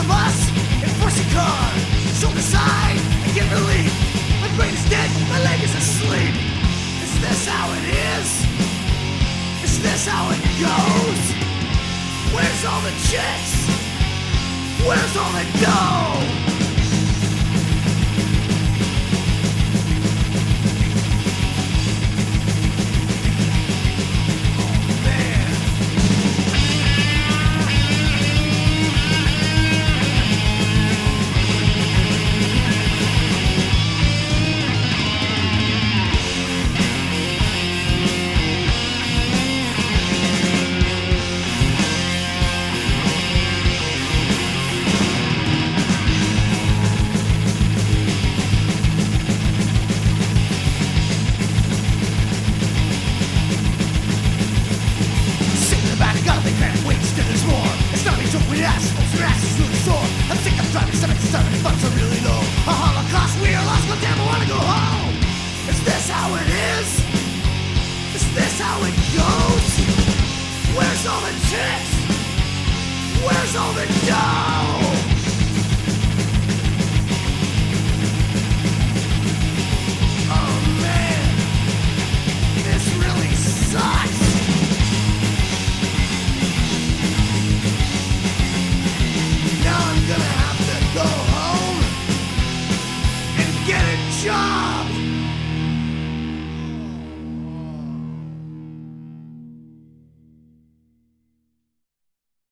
of us in forcing car. Shoulder side and get relief. My brain is dead, my leg is asleep. Is this how it is? Is this how it goes? Where's all the chicks? Where's all the dough? Where's all the chicks? Where's all the dough?